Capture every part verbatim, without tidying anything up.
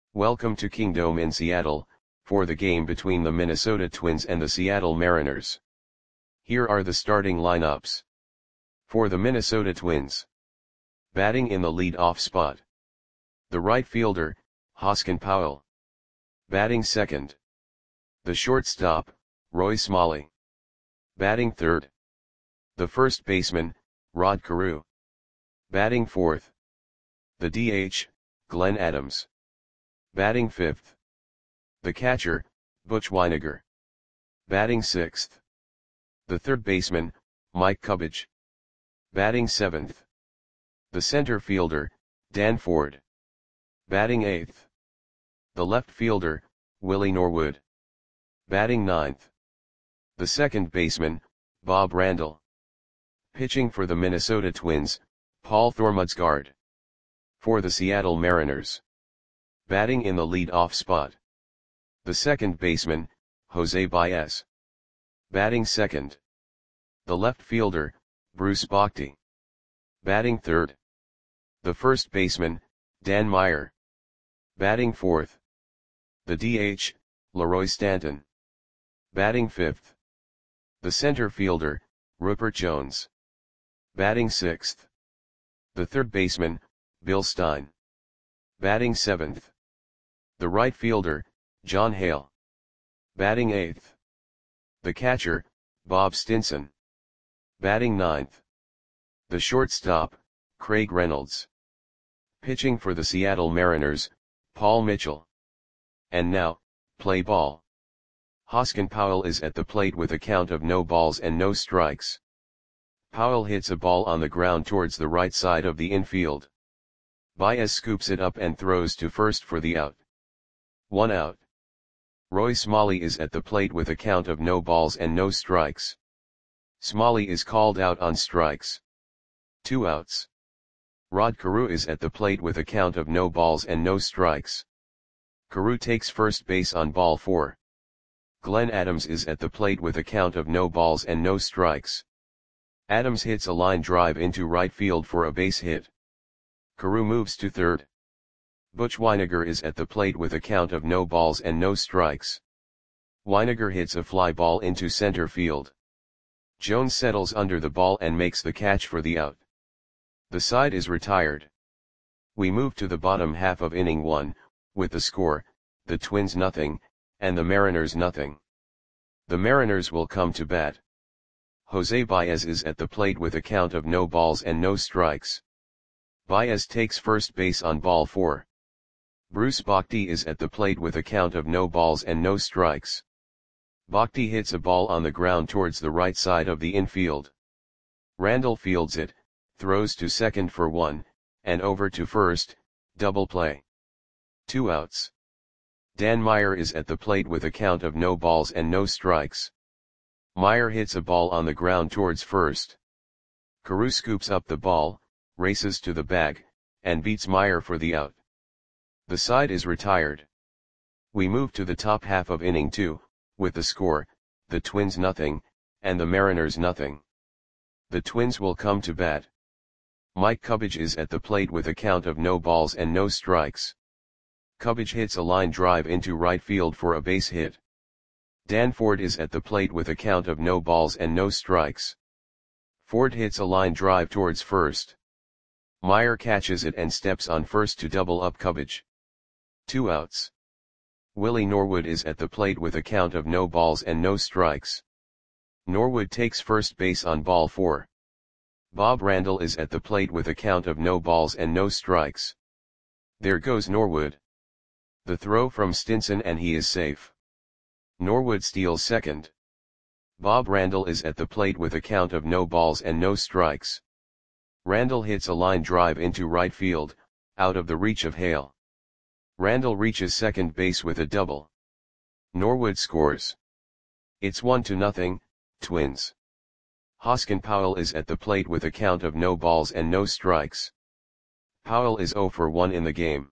Welcome to Kingdome in Seattle, for the game between the Minnesota Twins and the Seattle Mariners. Here are the starting lineups. For the Minnesota Twins. Batting in the lead-off spot. The right fielder, Hoskin Powell. Batting second. The shortstop, Roy Smalley. Batting third. The first baseman, Rod Carew. Batting fourth. The D H, Glenn Adams. Batting fifth. The catcher, Butch Wynegar. Batting sixth. The third baseman, Mike Cubbage. Batting seventh. The center fielder, Dan Ford. Batting eighth. The left fielder, Willie Norwood. Batting ninth. The second baseman, Bob Randall. Pitching for the Minnesota Twins, Paul Thormudsgaard. For the Seattle Mariners. Batting in the lead-off spot. The second baseman, Jose Baez. Batting second. The left fielder, Bruce Bochy. Batting third. The first baseman, Dan Meyer. Batting fourth. The D H, Leroy Stanton. Batting fifth. The center fielder, Rupert Jones. Batting sixth. The third baseman, Bill Stein. Batting seventh. The right fielder, John Hale. Batting eighth. The catcher, Bob Stinson. Batting ninth. The shortstop, Craig Reynolds. Pitching for the Seattle Mariners, Paul Mitchell. And now, play ball. Hoskin Powell is at the plate with a count of no balls and no strikes. Powell hits a ball on the ground towards the right side of the infield. Baez scoops it up and throws to first for the out. One out. Roy Smalley is at the plate with a count of no balls and no strikes. Smalley is called out on strikes. Two outs. Rod Carew is at the plate with a count of no balls and no strikes. Carew takes first base on ball four. Glenn Adams is at the plate with a count of no balls and no strikes. Adams hits a line drive into right field for a base hit. Carew moves to third. Butch Wynegar is at the plate with a count of no balls and no strikes. Wynegar hits a fly ball into center field. Jones settles under the ball and makes the catch for the out. The side is retired. We move to the bottom half of inning one, with the score, the Twins nothing, and the Mariners nothing. The Mariners will come to bat. Jose Baez is at the plate with a count of no balls and no strikes. Baez takes first base on ball four. Bruce Bochy is at the plate with a count of no balls and no strikes. Bochy hits a ball on the ground towards the right side of the infield. Randall fields it, throws to second for one, and over to first, double play. Two outs. Dan Meyer is at the plate with a count of no balls and no strikes. Meyer hits a ball on the ground towards first. Carew scoops up the ball, races to the bag, and beats Meyer for the out. The side is retired. We move to the top half of inning two, with the score, the Twins nothing, and the Mariners nothing. The Twins will come to bat. Mike Cubbage is at the plate with a count of no balls and no strikes. Cubbage hits a line drive into right field for a base hit. Dan Ford is at the plate with a count of no balls and no strikes. Ford hits a line drive towards first. Meyer catches it and steps on first to double up Cubbage. Two outs. Willie Norwood is at the plate with a count of no balls and no strikes. Norwood takes first base on ball four. Bob Randall is at the plate with a count of no balls and no strikes. There goes Norwood. The throw from Stinson and he is safe. Norwood steals second. Bob Randall is at the plate with a count of no balls and no strikes. Randall hits a line drive into right field, out of the reach of Hale. Randall reaches second base with a double. Norwood scores. It's one to nothing, Twins. Hoskin Powell is at the plate with a count of no balls and no strikes. Powell is zero for one in the game.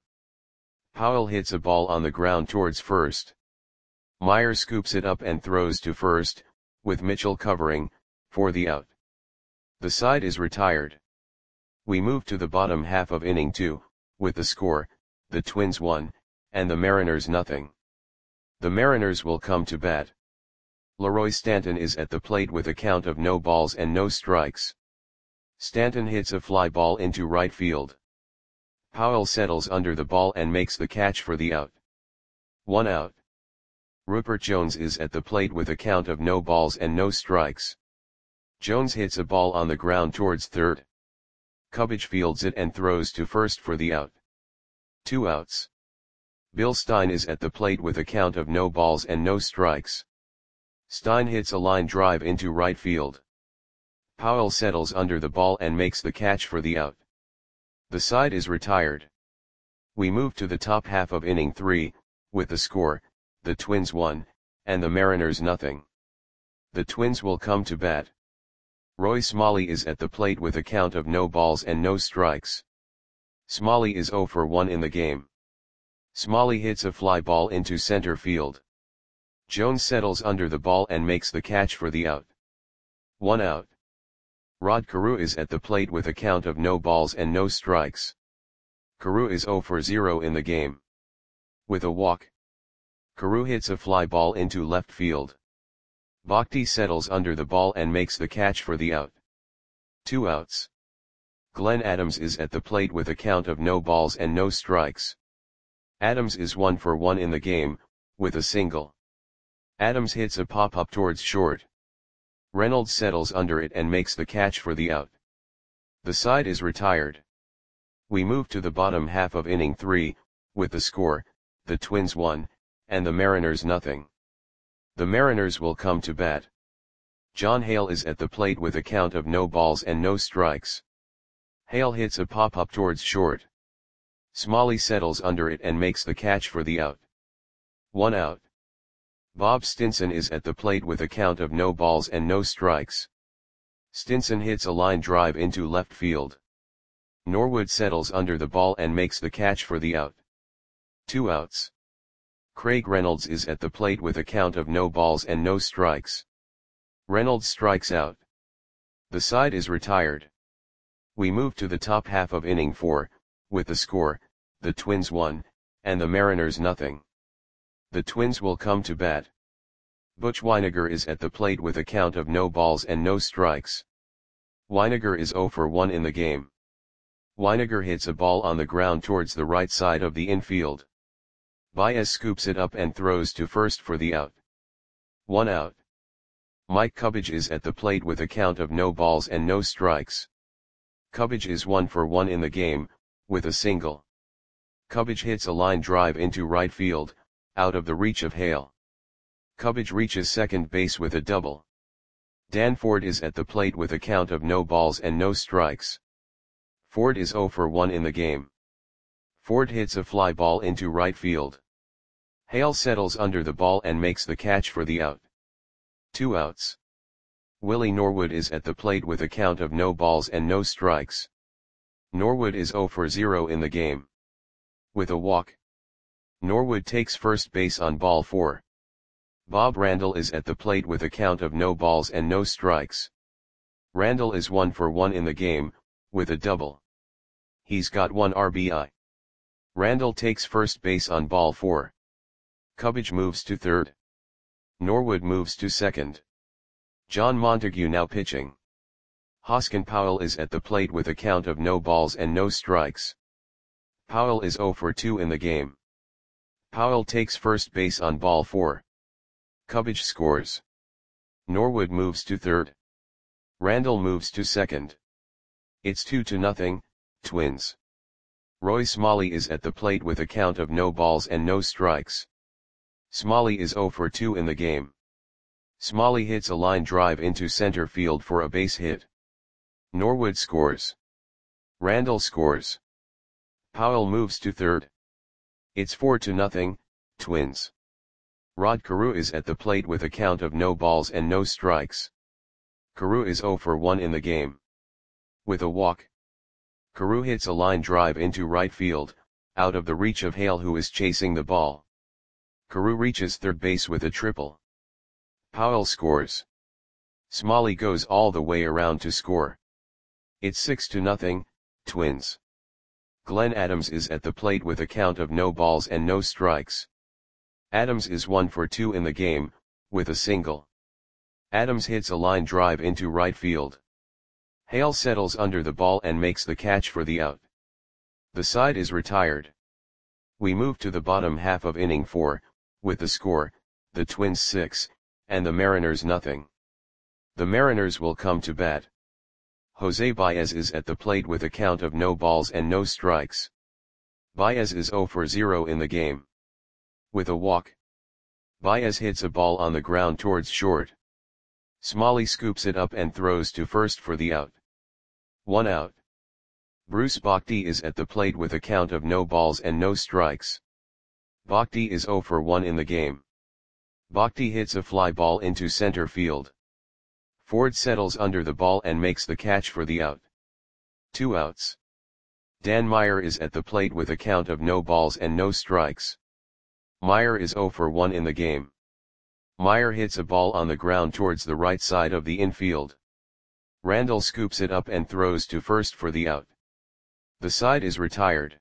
Powell hits a ball on the ground towards first. Meyer scoops it up and throws to first, with Mitchell covering, for the out. The side is retired. We move to the bottom half of inning two, with the score, the Twins one, and the Mariners nothing. The Mariners will come to bat. Leroy Stanton is at the plate with a count of no balls and no strikes. Stanton hits a fly ball into right field. Powell settles under the ball and makes the catch for the out. One out. Rupert Jones is at the plate with a count of no balls and no strikes. Jones hits a ball on the ground towards third. Cubbage fields it and throws to first for the out. Two outs. Bill Stein is at the plate with a count of no balls and no strikes. Stein hits a line drive into right field. Powell settles under the ball and makes the catch for the out. The side is retired. We move to the top half of inning three, with the score, the Twins one, and the Mariners nothing. The Twins will come to bat. Roy Smalley is at the plate with a count of no balls and no strikes. Smalley is oh for one in the game. Smalley hits a fly ball into center field. Jones settles under the ball and makes the catch for the out. One out. Rod Carew is at the plate with a count of no balls and no strikes. Carew is oh for zero in the game. With a walk. Carew hits a fly ball into left field. Bhakti settles under the ball and makes the catch for the out. Two outs. Glenn Adams is at the plate with a count of no balls and no strikes. Adams is one for one in the game, with a single. Adams hits a pop-up towards short. Reynolds settles under it and makes the catch for the out. The side is retired. We move to the bottom half of inning three, with the score, the Twins one, and the Mariners nothing. The Mariners will come to bat. John Hale is at the plate with a count of no balls and no strikes. Hale hits a pop-up towards short. Smalley settles under it and makes the catch for the out. One out. Bob Stinson is at the plate with a count of no balls and no strikes. Stinson hits a line drive into left field. Norwood settles under the ball and makes the catch for the out. Two outs. Craig Reynolds is at the plate with a count of no balls and no strikes. Reynolds strikes out. The side is retired. We move to the top half of inning four, with the score, the Twins one, and the Mariners nothing. The Twins will come to bat. Butch Wynegar is at the plate with a count of no balls and no strikes. Wynegar is oh for one in the game. Wynegar hits a ball on the ground towards the right side of the infield. Baez scoops it up and throws to first for the out. One out. Mike Cubbage is at the plate with a count of no balls and no strikes. Cubbage is one for one in the game, with a single. Cubbage hits a line drive into right field, out of the reach of Hale. Cubbage reaches second base with a double. Dan Ford is at the plate with a count of no balls and no strikes. Ford is oh for one in the game. Ford hits a fly ball into right field. Hale settles under the ball and makes the catch for the out. Two outs. Willie Norwood is at the plate with a count of no balls and no strikes. Norwood is oh for zero in the game. With a walk. Norwood takes first base on ball four. Bob Randall is at the plate with a count of no balls and no strikes. Randall is one for one in the game, with a double. He's got one R B I. Randall takes first base on ball four. Cubbage moves to third. Norwood moves to second. John Montague now pitching. Hoskin Powell is at the plate with a count of no balls and no strikes. Powell is oh for two in the game. Powell takes first base on ball four. Cubbage scores. Norwood moves to third. Randall moves to second. It's two to nothing, Twins. Roy Smalley is at the plate with a count of no balls and no strikes. Smalley is oh for two in the game. Smalley hits a line drive into center field for a base hit. Norwood scores. Randall scores. Powell moves to third. It's four to nothing, Twins. Rod Carew is at the plate with a count of no balls and no strikes. Carew is oh for one in the game. With a walk. Carew hits a line drive into right field, out of the reach of Hale who is chasing the ball. Carew reaches third base with a triple. Powell scores. Smalley goes all the way around to score. It's six to nothing, Twins. Glenn Adams is at the plate with a count of no balls and no strikes. Adams is one for two in the game, with a single. Adams hits a line drive into right field. Hale settles under the ball and makes the catch for the out. The side is retired. We move to the bottom half of inning four, with the score, the Twins six, and the Mariners nothing. The Mariners will come to bat. Jose Baez is at the plate with a count of no balls and no strikes. Baez is zero for zero in the game. With a walk, Baez hits a ball on the ground towards short. Smalley scoops it up and throws to first for the out. One out. Bruce Bochy is at the plate with a count of no balls and no strikes. Bochy is zero for one in the game. Bochy hits a fly ball into center field. Ford settles under the ball and makes the catch for the out. Two outs. Dan Meyer is at the plate with a count of no balls and no strikes. Meyer is zero for one in the game. Meyer hits a ball on the ground towards the right side of the infield. Randall scoops it up and throws to first for the out. The side is retired.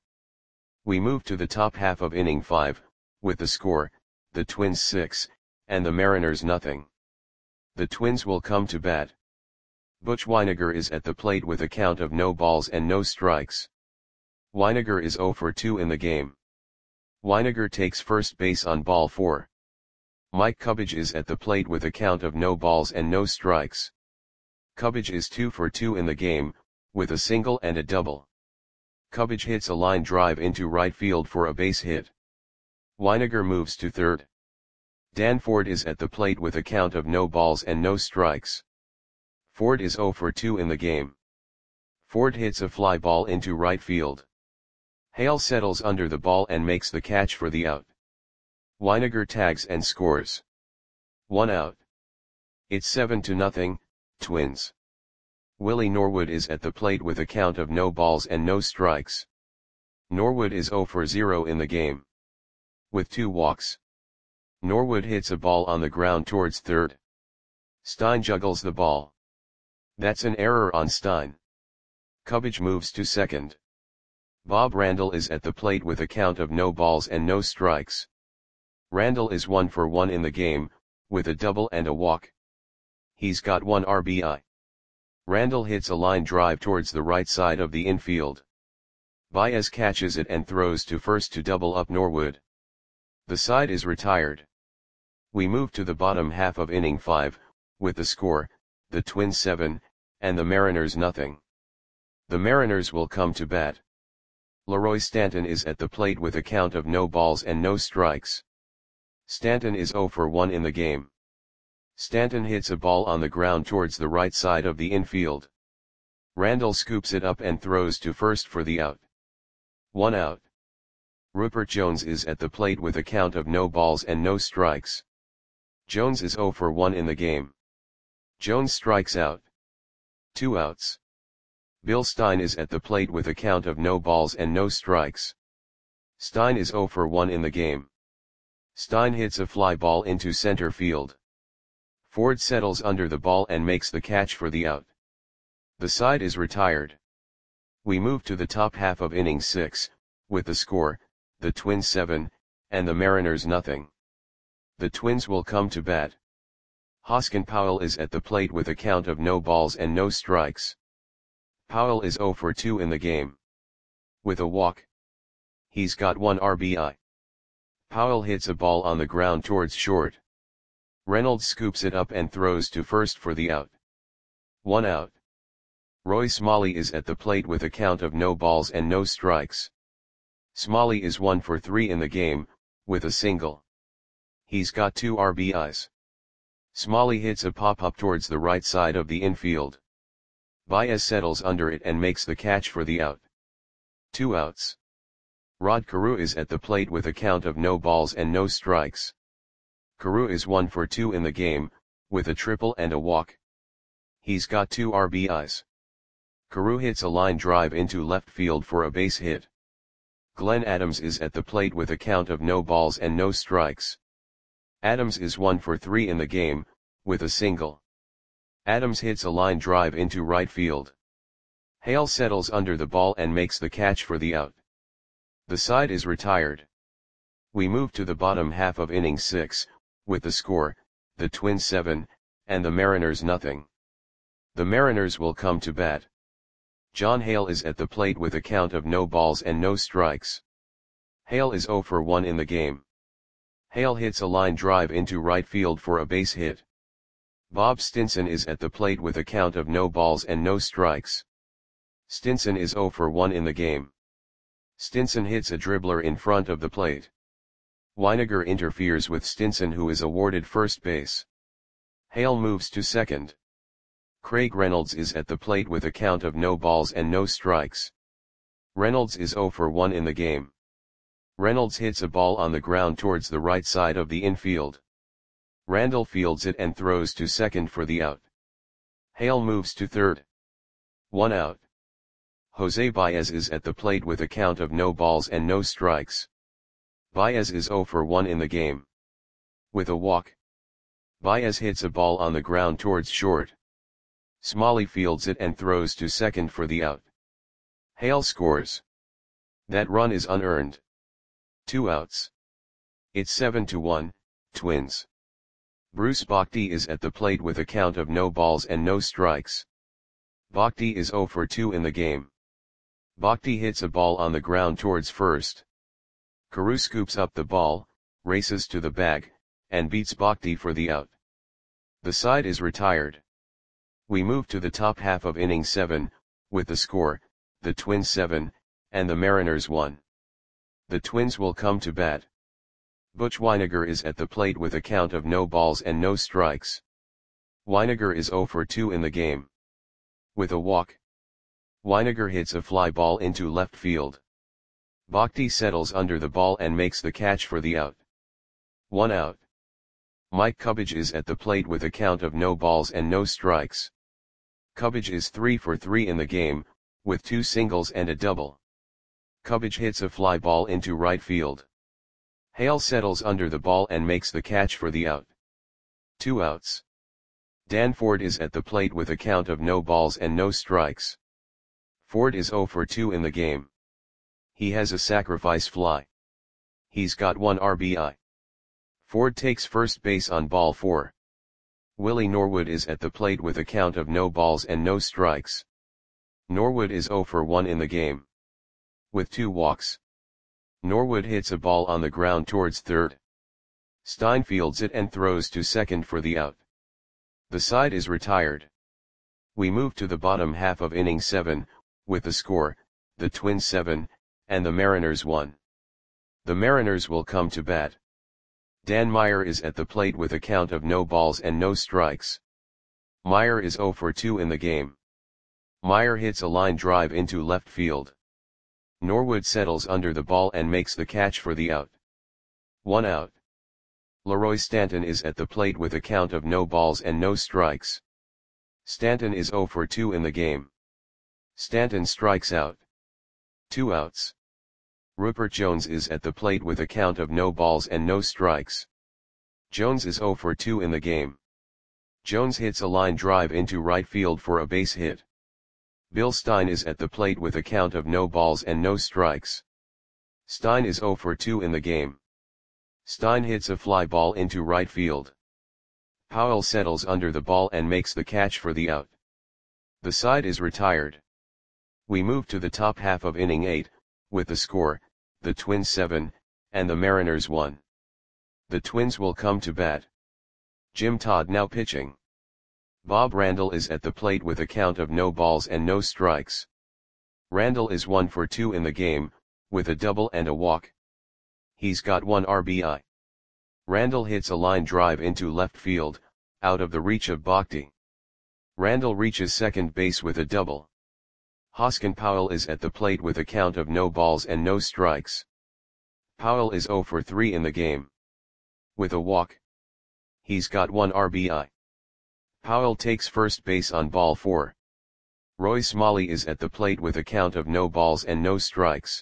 We move to the top half of inning five, with the score, the Twins six, and the Mariners nothing. The Twins will come to bat. Butch Wynegar is at the plate with a count of no balls and no strikes. Wynegar is zero for two in the game. Wynegar takes first base on ball four. Mike Cubbage is at the plate with a count of no balls and no strikes. Cubbage is two for two in the game, with a single and a double. Cubbage hits a line drive into right field for a base hit. Wynegar moves to third. Dan Ford is at the plate with a count of no balls and no strikes. Ford is zero for two in the game. Ford hits a fly ball into right field. Hale settles under the ball and makes the catch for the out. Wynegar tags and scores. One out. It's seven to nothing, Twins. Willie Norwood is at the plate with a count of no balls and no strikes. Norwood is zero for zero in the game. With two walks, Norwood hits a ball on the ground towards third. Stein juggles the ball. That's an error on Stein. Cubbage moves to second. Bob Randall is at the plate with a count of no balls and no strikes. Randall is one for one in the game, with a double and a walk. He's got one R B I. Randall hits a line drive towards the right side of the infield. Baez catches it and throws to first to double up Norwood. The side is retired. We move to the bottom half of inning five, with the score, the Twins seven, and the Mariners nothing. The Mariners will come to bat. Leroy Stanton is at the plate with a count of no balls and no strikes. Stanton is zero for one in the game. Stanton hits a ball on the ground towards the right side of the infield. Randall scoops it up and throws to first for the out. One out. Rupert Jones is at the plate with a count of no balls and no strikes. Jones is zero for one in the game. Jones strikes out. Two outs. Bill Stein is at the plate with a count of no balls and no strikes. Stein is zero for one in the game. Stein hits a fly ball into center field. Ford settles under the ball and makes the catch for the out. The side is retired. We move to the top half of inning six, with the score, the Twins seven, and the Mariners nothing. The Twins will come to bat. Hoskin Powell is at the plate with a count of no balls and no strikes. Powell is zero for two in the game. With a walk, he's got one R B I. Powell hits a ball on the ground towards short. Reynolds scoops it up and throws to first for the out. One out. Roy Smalley is at the plate with a count of no balls and no strikes. Smalley is one for three in the game, with a single. He's got two R B Is. Smalley hits a pop-up towards the right side of the infield. Baez settles under it and makes the catch for the out. Two outs. Rod Carew is at the plate with a count of no balls and no strikes. Carew is one for two in the game, with a triple and a walk. He's got two R B Is. Carew hits a line drive into left field for a base hit. Glenn Adams is at the plate with a count of no balls and no strikes. Adams is one for three in the game, with a single. Adams hits a line drive into right field. Hale settles under the ball and makes the catch for the out. The side is retired. We move to the bottom half of inning six, with the score, the Twins seven, and the Mariners nothing. The Mariners will come to bat. John Hale is at the plate with a count of no balls and no strikes. Hale is oh for one in the game. Hale hits a line drive into right field for a base hit. Bob Stinson is at the plate with a count of no balls and no strikes. Stinson is oh for one in the game. Stinson hits a dribbler in front of the plate. Weiniger interferes with Stinson, who is awarded first base. Hale moves to second. Craig Reynolds is at the plate with a count of no balls and no strikes. Reynolds is oh for one in the game. Reynolds hits a ball on the ground towards the right side of the infield. Randall fields it and throws to second for the out. Hale moves to third. One out. Jose Baez is at the plate with a count of no balls and no strikes. Baez is oh for one in the game. With a walk. Baez hits a ball on the ground towards short. Smalley fields it and throws to second for the out. Hale scores. That run is unearned. Two outs. It's seven to one, Twins. Bruce Bochy is at the plate with a count of no balls and no strikes. Bochy is oh for two in the game. Bochy hits a ball on the ground towards first. Carew scoops up the ball, races to the bag, and beats Bochy for the out. The side is retired. We move to the top half of inning seven, with the score, the Twins seven, and the Mariners one. The Twins will come to bat. Butch Weiniger is at the plate with a count of no balls and no strikes. Weiniger is oh for two in the game. With a walk. Weiniger hits a fly ball into left field. Bochy settles under the ball and makes the catch for the out. One out. Mike Cubbage is at the plate with a count of no balls and no strikes. Cubbage is three for three in the game, with two singles and a double. Cubbage hits a fly ball into right field. Hale settles under the ball and makes the catch for the out. Two outs. Dan Ford is at the plate with a count of no balls and no strikes. Ford is oh for two in the game. He has a sacrifice fly. He's got one R B I. Ford takes first base on ball four. Willie Norwood is at the plate with a count of no balls and no strikes. Norwood is oh for one in the game. With two walks. Norwood hits a ball on the ground towards third. Stein fields it and throws to second for the out. The side is retired. We move to the bottom half of inning seven, with the score, the Twins seven, and the Mariners one. The Mariners will come to bat. Dan Meyer is at the plate with a count of no balls and no strikes. Meyer is oh for two in the game. Meyer hits a line drive into left field. Norwood settles under the ball and makes the catch for the out. One out. Leroy Stanton is at the plate with a count of no balls and no strikes. Stanton is oh for two in the game. Stanton strikes out. Two outs. Rupert Jones is at the plate with a count of no balls and no strikes. Jones is oh for two in the game. Jones hits a line drive into right field for a base hit. Bill Stein is at the plate with a count of no balls and no strikes. Stein is oh for two in the game. Stein hits a fly ball into right field. Powell settles under the ball and makes the catch for the out. The side is retired. We move to the top half of inning eight, with the score, the Twins seven, and the Mariners one. The Twins will come to bat. Jim Todd now pitching. Bob Randall is at the plate with a count of no balls and no strikes. Randall is one for two in the game, with a double and a walk. He's got one R B I. Randall hits a line drive into left field, out of the reach of Bochy. Randall reaches second base with a double. Hoskin Powell is at the plate with a count of no balls and no strikes. Powell is oh for three in the game. With a walk. He's got one R B I. Powell takes first base on ball four. Roy Smalley is at the plate with a count of no balls and no strikes.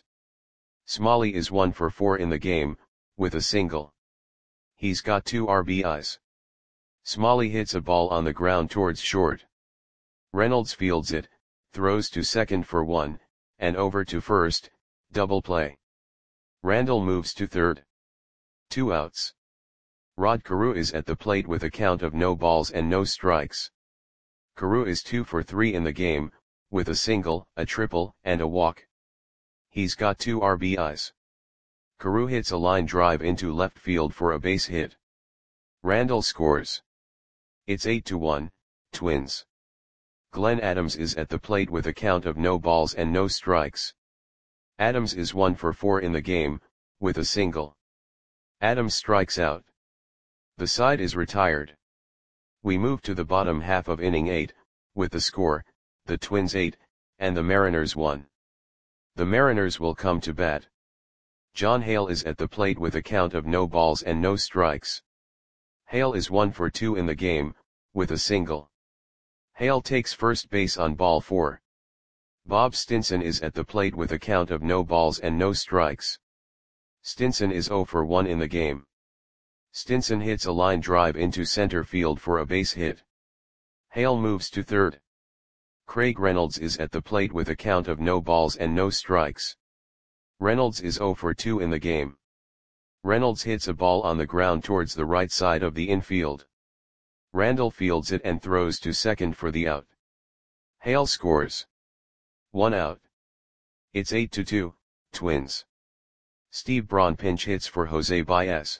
Smalley is one for four in the game, with a single. He's got two R B Is. Smalley hits a ball on the ground towards short. Reynolds fields it, throws to second for one, and over to first, double play. Randall moves to third. Two outs. Rod Carew is at the plate with a count of no balls and no strikes. Carew is two for three in the game, with a single, a triple, and a walk. He's got two R B Is. Carew hits a line drive into left field for a base hit. Randall scores. It's eight to one, Twins. Glenn Adams is at the plate with a count of no balls and no strikes. Adams is one for four in the game, with a single. Adams strikes out. The side is retired. We move to the bottom half of inning eight, with the score, the Twins eight, and the Mariners one. The Mariners will come to bat. John Hale is at the plate with a count of no balls and no strikes. Hale is one for two in the game, with a single. Hale takes first base on ball four. Bob Stinson is at the plate with a count of no balls and no strikes. Stinson is zero for one in the game. Stinson hits a line drive into center field for a base hit. Hale moves to third. Craig Reynolds is at the plate with a count of no balls and no strikes. Reynolds is zero for two in the game. Reynolds hits a ball on the ground towards the right side of the infield. Randall fields it and throws to second for the out. Hale scores. One out. It's eight to two, Twins. Steve Braun pinch hits for Jose Baez.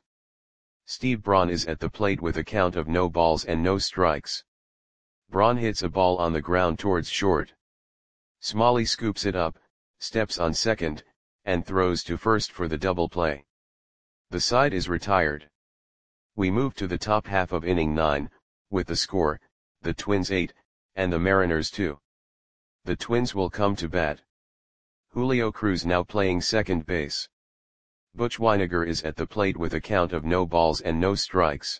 Steve Braun is at the plate with a count of no balls and no strikes. Braun hits a ball on the ground towards short. Smalley scoops it up, steps on second, and throws to first for the double play. The side is retired. We move to the top half of inning nine, with the score, the Twins eight, and the Mariners two. The Twins will come to bat. Julio Cruz now playing second base. Butch Wynegar is at the plate with a count of no balls and no strikes.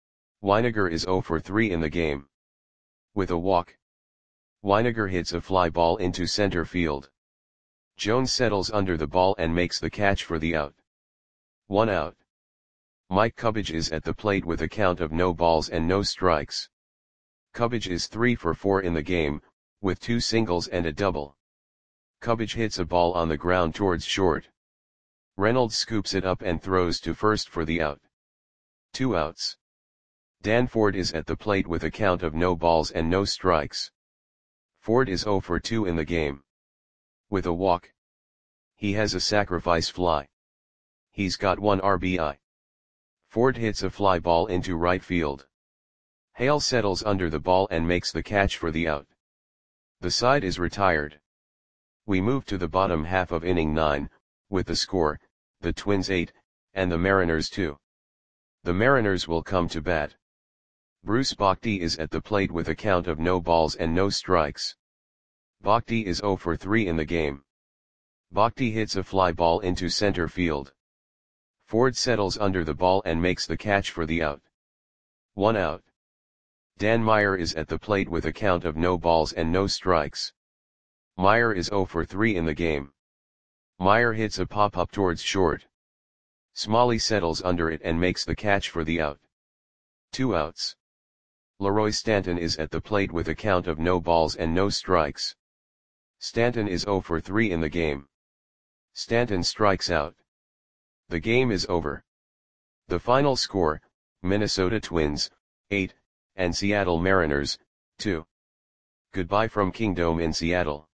Wynegar is zero for three in the game. With a walk. Wynegar hits a fly ball into center field. Jones settles under the ball and makes the catch for the out. One out. Mike Cubbage is at the plate with a count of no balls and no strikes. Cubbage is three for four in the game, with two singles and a double. Cubbage hits a ball on the ground towards short. Reynolds scoops it up and throws to first for the out. Two outs. Dan Ford is at the plate with a count of no balls and no strikes. Ford is zero for two in the game. With a walk. He has a sacrifice fly. He's got one R B I. Ford hits a fly ball into right field. Hale settles under the ball and makes the catch for the out. The side is retired. We move to the bottom half of inning nine, with the score, the Twins eight, and the Mariners two. The Mariners will come to bat. Bruce Bochy is at the plate with a count of no balls and no strikes. Bochy is zero for three in the game. Bochy hits a fly ball into center field. Ford settles under the ball and makes the catch for the out. One out. Dan Meyer is at the plate with a count of no balls and no strikes. Meyer is zero for three in the game. Meyer hits a pop-up towards short. Smalley settles under it and makes the catch for the out. Two outs. Leroy Stanton is at the plate with a count of no balls and no strikes. Stanton is zero for three in the game. Stanton strikes out. The game is over. The final score, Minnesota Twins, eight, and Seattle Mariners, two. Goodbye from Kingdome in Seattle.